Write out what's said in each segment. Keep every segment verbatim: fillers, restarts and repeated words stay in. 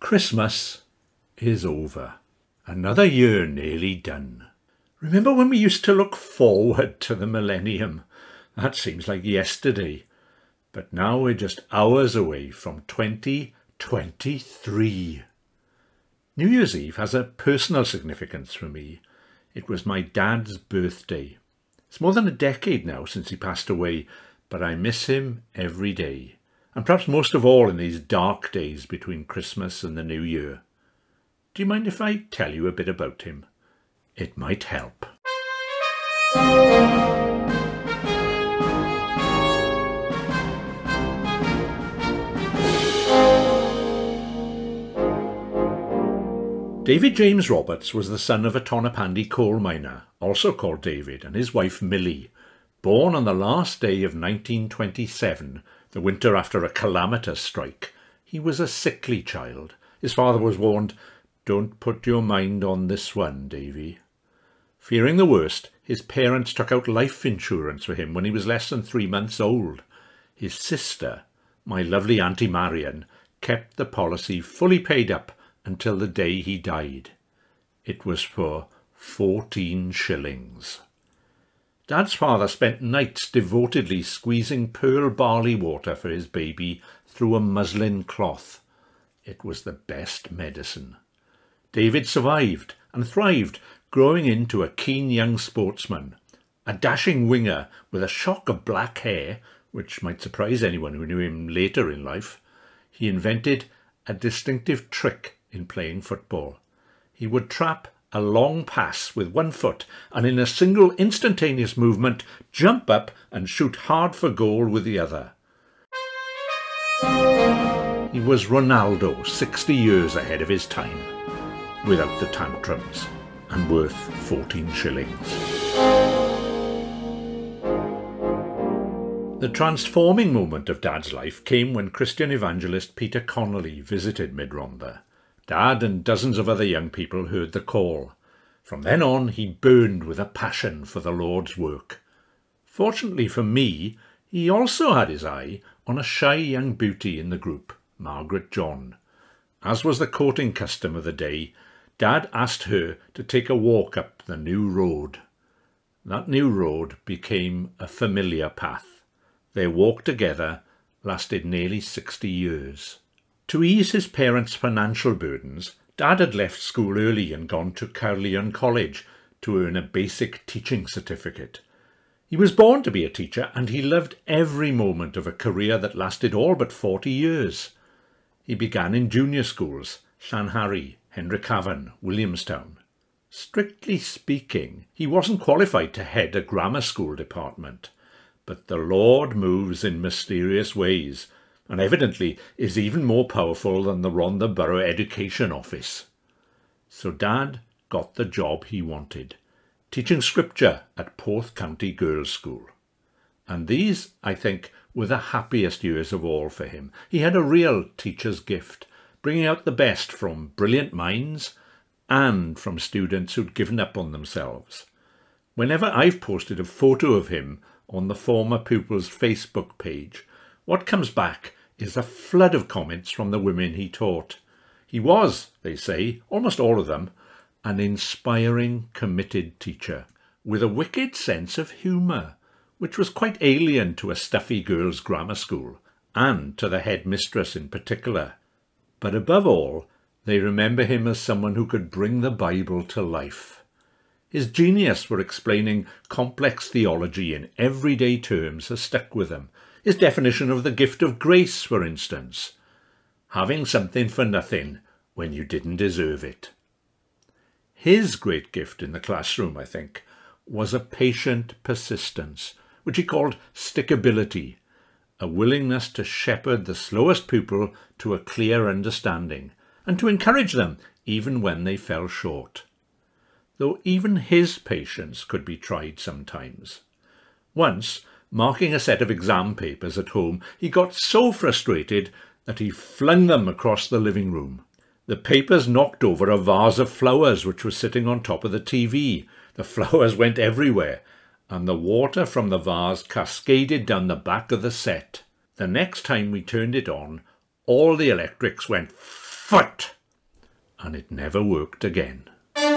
Christmas is over. Another year nearly done. Remember when we used to look forward to the millennium? That seems like yesterday. But now we're just hours away from twenty twenty-three. New Year's Eve has a personal significance for me. It was my dad's birthday. It's more than a decade now since he passed away, but I miss him every day. And perhaps most of all in these dark days between Christmas and the New Year. Do you mind if I tell you a bit about him? It might help. David James Roberts was the son of a Tonypandy coal miner, also called David, and his wife Millie, born on the last day of nineteen twenty-seven, the winter after a calamitous strike. He was a sickly child. His father was warned, "Don't put your mind on this one, Davy." Fearing the worst, his parents took out life insurance for him when he was less than three months old. His sister, my lovely Auntie Marion, kept the policy fully paid up until the day he died. It was for fourteen shillings. Dad's father spent nights devotedly squeezing pearl barley water for his baby through a muslin cloth. It was the best medicine. David survived and thrived, growing into a keen young sportsman, a dashing winger with a shock of black hair, which might surprise anyone who knew him later in life. He invented a distinctive trick in playing football. He would trap a long pass with one foot and in a single instantaneous movement jump up and shoot hard for goal with the other. He was Ronaldo, sixty years ahead of his time, without the tantrums, and worth fourteen shillings. The transforming moment of Dad's life came when Christian evangelist Peter Connolly visited Mid Rhondda. Dad and dozens of other young people heard the call. From then on, he burned with a passion for the Lord's work. Fortunately for me, he also had his eye on a shy young beauty in the group, Margaret John. As was the courting custom of the day, Dad asked her to take a walk up the new road. That new road became a familiar path. Their walk together lasted nearly sixty years. To ease his parents' financial burdens, Dad had left school early and gone to Caerleon College to earn a basic teaching certificate. He was born to be a teacher and he loved every moment of a career that lasted all but forty years. He began in junior schools, Llanharry, Henrycavan, Williamstown. Strictly speaking, he wasn't qualified to head a grammar school department, but the Lord moves in mysterious ways, and evidently is even more powerful than the Rhondda Borough Education Office. So Dad got the job he wanted, teaching scripture at Porth County Girls' School. And these, I think, were the happiest years of all for him. He had a real teacher's gift, bringing out the best from brilliant minds and from students who'd given up on themselves. Whenever I've posted a photo of him on the former pupil's Facebook page, what comes back is a flood of comments from the women he taught. He was, they say, almost all of them, an inspiring, committed teacher, with a wicked sense of humour, which was quite alien to a stuffy girls' grammar school, and to the headmistress in particular. But above all, they remember him as someone who could bring the Bible to life. His genius for explaining complex theology in everyday terms has stuck with him. His definition of the gift of grace, for instance. Having something for nothing when you didn't deserve it. His great gift in the classroom, I think, was a patient persistence, which he called stickability, a willingness to shepherd the slowest pupil to a clear understanding, and to encourage them even when they fell short. Though even his patience could be tried sometimes. Once, marking a set of exam papers at home, he got so frustrated that he flung them across the living room. The papers knocked over a vase of flowers which was sitting on top of the T V. The flowers went everywhere, and the water from the vase cascaded down the back of the set. The next time we turned it on, all the electrics went foot! And it never worked again.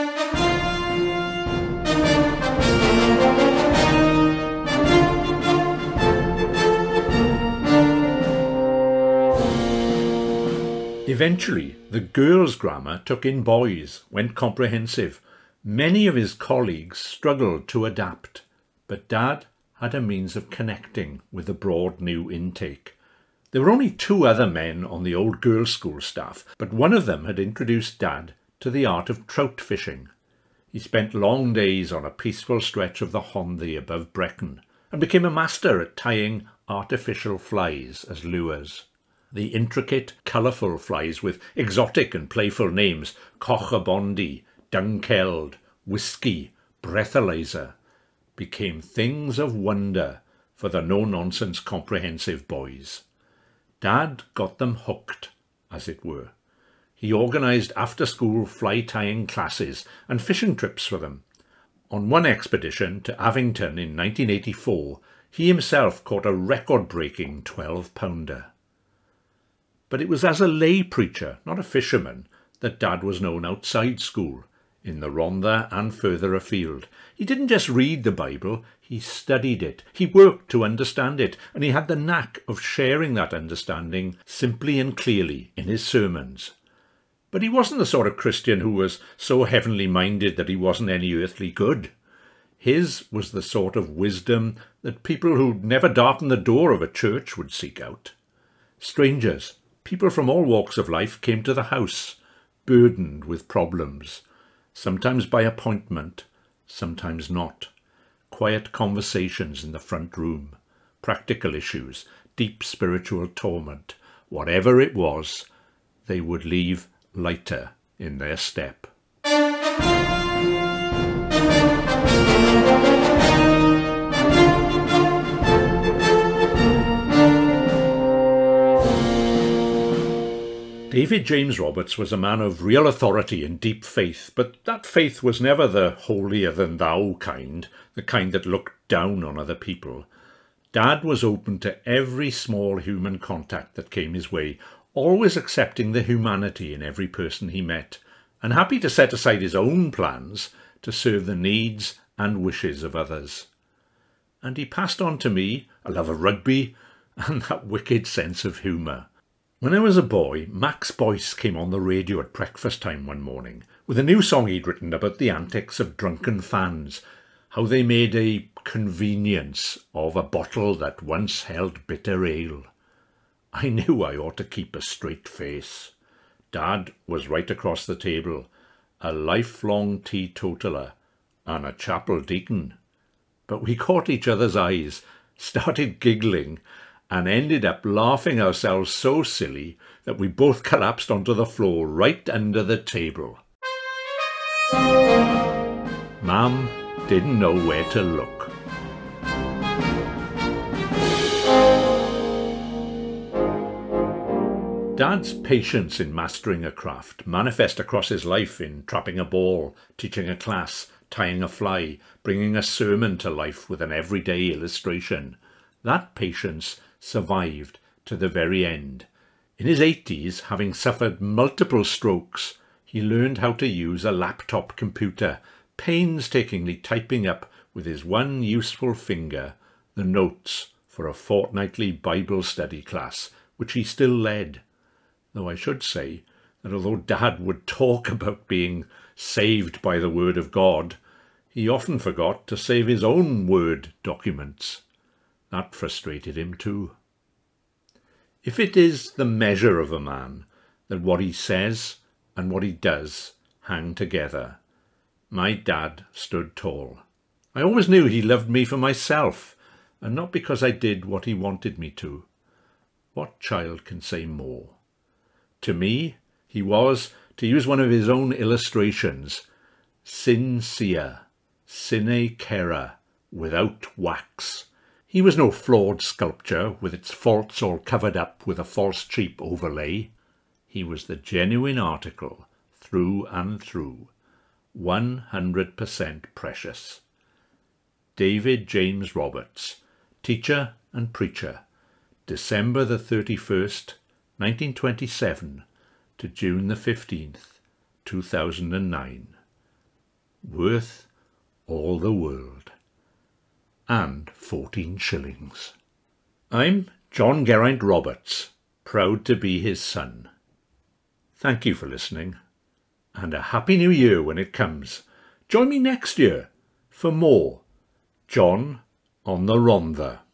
Eventually, the girls' grammar took in boys, went comprehensive. Many of his colleagues struggled to adapt, but Dad had a means of connecting with the broad new intake. There were only two other men on the old girls' school staff, but one of them had introduced Dad to the art of trout fishing. He spent long days on a peaceful stretch of the Honddy above Brecon, and became a master at tying artificial flies as lures. The intricate, colourful flies with exotic and playful names, Cochabondi, Dunkeld, Whiskey, Breathalyzer, became things of wonder for the no-nonsense comprehensive boys. Dad got them hooked, as it were. He organised after-school fly-tying classes and fishing trips for them. On one expedition to Avington in nineteen eighty-four, he himself caught a record-breaking twelve-pounder. But it was as a lay preacher, not a fisherman, that Dad was known outside school, in the Rhondda and further afield. He didn't just read the Bible, he studied it, he worked to understand it, and he had the knack of sharing that understanding simply and clearly in his sermons. But he wasn't the sort of Christian who was so heavenly minded that he wasn't any earthly good. His was the sort of wisdom that people who'd never darkened the door of a church would seek out. Strangers, people from all walks of life, came to the house, burdened with problems, sometimes by appointment, sometimes not. Quiet conversations in the front room, practical issues, deep spiritual torment. Whatever it was, they would leave lighter in their step. David James Roberts was a man of real authority and deep faith, but that faith was never the holier-than-thou kind, the kind that looked down on other people. Dad was open to every small human contact that came his way, always accepting the humanity in every person he met, and happy to set aside his own plans to serve the needs and wishes of others. And he passed on to me a love of rugby and that wicked sense of humour. When I was a boy, Max Boyce came on the radio at breakfast time one morning with a new song he'd written about the antics of drunken fans, how they made a convenience of a bottle that once held bitter ale. I knew I ought to keep a straight face. Dad was right across the table, a lifelong teetotaler and a chapel deacon. But we caught each other's eyes, started giggling, and ended up laughing ourselves so silly that we both collapsed onto the floor right under the table. Mum didn't know where to look. Dad's patience in mastering a craft manifest across his life in trapping a ball, teaching a class, tying a fly, bringing a sermon to life with an everyday illustration. That patience survived to the very end. In his eighties, having suffered multiple strokes, he learned how to use a laptop computer, painstakingly typing up with his one useful finger the notes for a fortnightly Bible study class, which he still led. Though I should say that although Dad would talk about being saved by the Word of God, he often forgot to save his own Word documents. That frustrated him too. If it is the measure of a man that what he says and what he does hang together, my dad stood tall. I always knew he loved me for myself, and not because I did what he wanted me to. What child can say more? To me, he was, to use one of his own illustrations, sincere, sine cera, without wax. He was no flawed sculpture with its faults all covered up with a false cheap overlay. He was the genuine article, through and through, one hundred percent precious. David James Roberts, teacher and preacher, December the thirty-first, nineteen twenty-seven, to June the fifteenth, two thousand nine. Worth all the world. And fourteen shillings. I'm John Geraint Roberts, proud to be his son. Thank you for listening, and a Happy New Year when it comes. Join me next year for more John on the Rhondda.